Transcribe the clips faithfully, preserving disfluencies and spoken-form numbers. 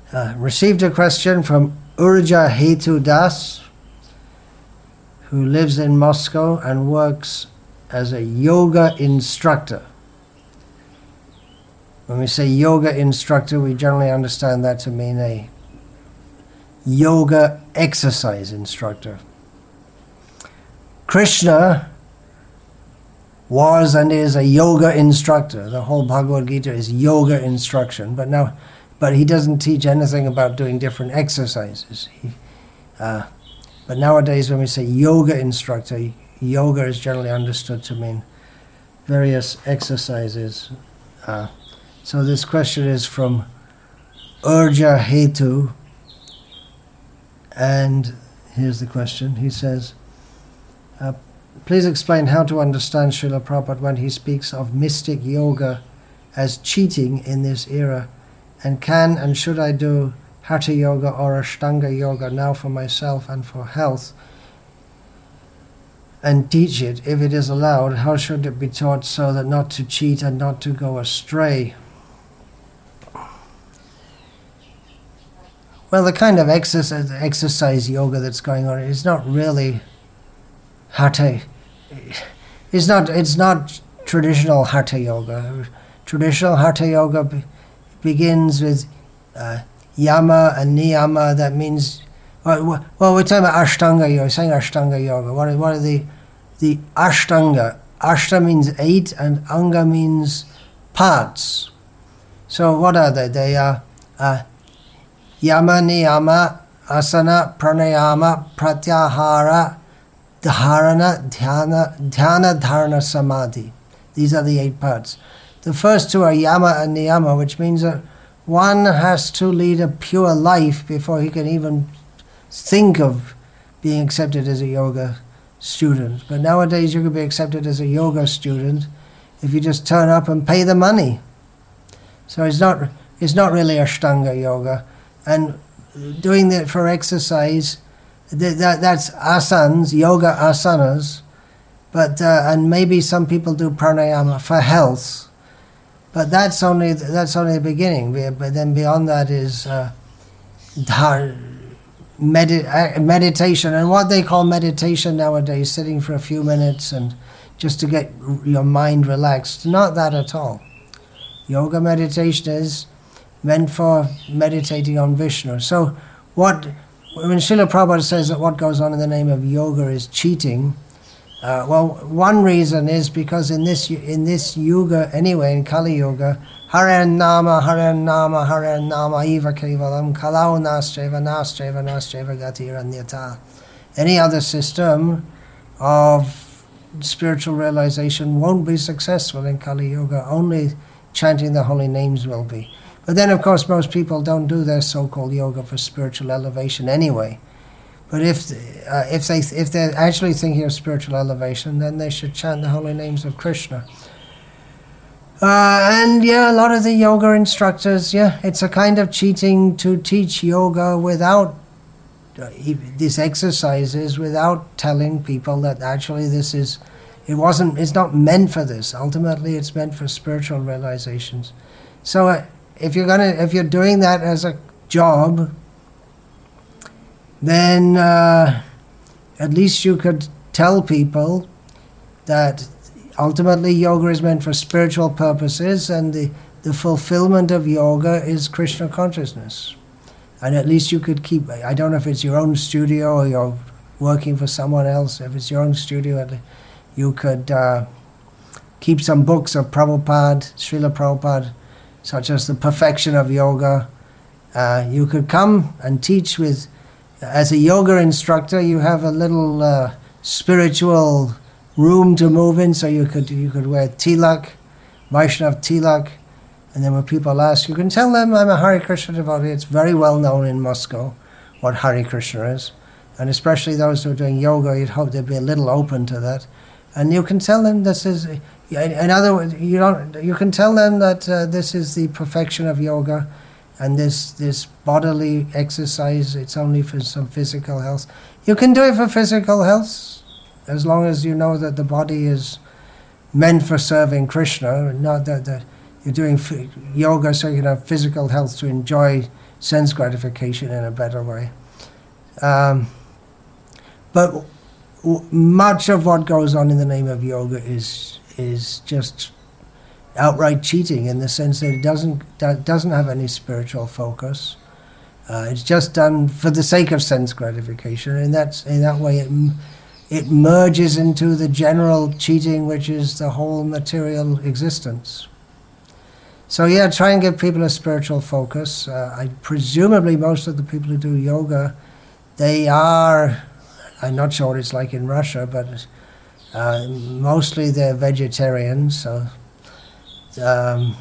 Uh, received a question from Urja Hetu Das, who lives in Moscow and works as a yoga instructor. When we say yoga instructor, we generally understand that to mean a yoga exercise instructor. Krishna was and is a yoga instructor. The whole Bhagavad Gita is yoga instruction, but now, but he doesn't teach anything about doing different exercises. He, uh, but nowadays, when we say yoga instructor, yoga is generally understood to mean various exercises. Uh, so this question is from Urja Hetu, and here's the question. He says, uh, please explain how to understand Srila Prabhupada when he speaks of mystic yoga as cheating in this era, and can and should I do Hatha Yoga or Ashtanga Yoga now for myself and for health, and teach it if it is allowed? How should it be taught so that not to cheat and not to go astray? Well, the kind of exercise, exercise yoga that's going on is not really Hatha. It's not. It's not traditional Hatha Yoga. Traditional Hatha Yoga be, begins with uh, Yama and Niyama. That means, well, well, we're talking about Ashtanga Yoga. We're saying Ashtanga Yoga. What are, what are the the Ashtanga? Ashta means eight, and Anga means parts. So what are they? They are uh, Yama, Niyama, Asana, Pranayama, Pratyahara, Dharana, Dhyana, Dhyana, Dharana, Samadhi. These are the eight parts. The first two are Yama and Niyama, which means that one has to lead a pure life before he can even think of being accepted as a yoga student. But nowadays you can be accepted as a yoga student if you just turn up and pay the money. So it's not, it's not really Ashtanga Yoga. And doing that for exercise, That, that's asanas, yoga asanas, but uh, and maybe some people do pranayama for health, but that's only that's only the beginning. But then beyond that is uh, dhar, medit, uh, meditation, and what they call meditation nowadays, sitting for a few minutes and just to get your mind relaxed. Not that at all. Yoga meditation is meant for meditating on Vishnu. So what? When Srila Prabhupada says that what goes on in the name of yoga is cheating, uh, well, one reason is because in this in this yuga, anyway, in Kali Yuga, Haren Nama, Haren Nama, Haren Nama, Eva Kevalam, Kalau Nastreva, Nastreva, Nastreva Gatiranyata. Any other system of spiritual realization won't be successful in Kali Yuga. Only chanting the holy names will be. But then, of course, most people don't do their so-called yoga for spiritual elevation anyway. But if uh, if they if they're actually thinking of spiritual elevation, then they should chant the holy names of Krishna. Uh, and yeah, a lot of the yoga instructors, yeah, it's a kind of cheating to teach yoga without uh, these exercises, without telling people that actually this is, it wasn't, it's not meant for this. Ultimately, it's meant for spiritual realizations. So. Uh, If you're gonna, if you're doing that as a job, then uh, at least you could tell people that ultimately yoga is meant for spiritual purposes, and the, the fulfillment of yoga is Krishna consciousness. And at least you could keep, I don't know if it's your own studio or you're working for someone else. If it's your own studio, you could uh, keep some books of Prabhupada, Srila Prabhupada, such as The Perfection of Yoga. Uh, you could come and teach with, as a yoga instructor, you have a little uh, spiritual room to move in, so you could you could wear tilak, Vaishnav tilak, and then when people ask, you can tell them, I'm a Hare Krishna devotee. It's very well known in Moscow what Hare Krishna is, and especially those who are doing yoga, you'd hope they'd be a little open to that. And you can tell them this is, in other words, you don't. You can tell them that uh, this is the perfection of yoga, and this this bodily exercise, it's only for some physical health. You can do it for physical health, as long as you know that the body is meant for serving Krishna, not that, that you're doing f- yoga so you can have physical health to enjoy sense gratification in a better way. Um, but w- much of what goes on in the name of yoga is is just outright cheating, in the sense that it doesn't that doesn't have any spiritual focus. Uh, it's just done for the sake of sense gratification, and that's in that way it it merges into the general cheating, which is the whole material existence. So yeah, try and give people a spiritual focus. Uh, I presumably most of the people who do yoga, they are, I'm not sure what it's like in Russia, but uh, mostly they're vegetarians. So um,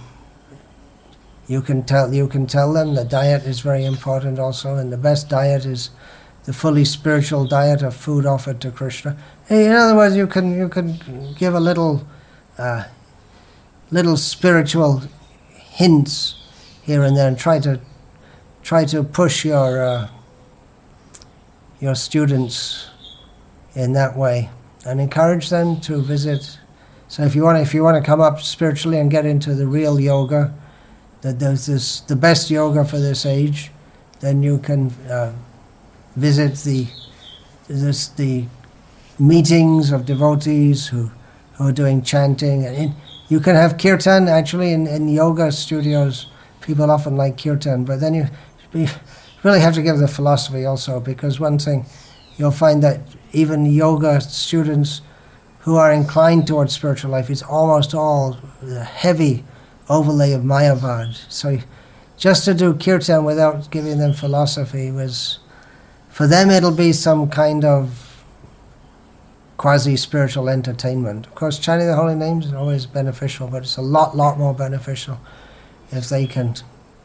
you can tell you can tell them the diet is very important also, and the best diet is the fully spiritual diet of food offered to Krishna. In other words, you can you can give a little uh, little spiritual hints here and there, and try to try to push your uh, your students in that way, and encourage them to visit. So if you want if you want to come up spiritually and get into the real yoga, that there's this the best yoga for this age, then you can uh, visit the this the meetings of devotees who who are doing chanting, and in, you can have kirtan actually in, in yoga studios. People often like kirtan, but then you, you really have to give the philosophy also, because one thing you'll find that even yoga students who are inclined towards spiritual life, it's almost all the heavy overlay of Mayavad. So just to do kirtan without giving them philosophy was, for them it'll be some kind of quasi-spiritual entertainment. Of course, chanting the holy names is always beneficial, but it's a lot, lot more beneficial if they can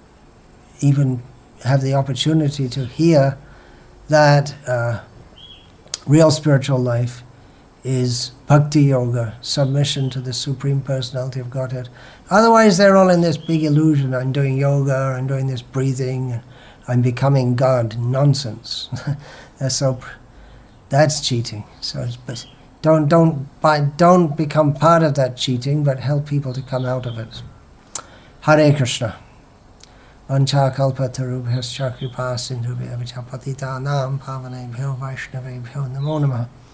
even have the opportunity to hear that uh, real spiritual life is bhakti yoga, submission to the Supreme Personality of Godhead. Otherwise, they're all in this big illusion. I'm doing yoga, I'm doing this breathing, I'm becoming God. Nonsense. That's so. That's cheating. So, it's, but don't don't by, don't become part of that cheating, but help people to come out of it. Hare Krishna. Vancha kalpa tarubhyascha kripa sindhubhya vichapatitanam pavanebhyo vaishnavebhyo namo namah.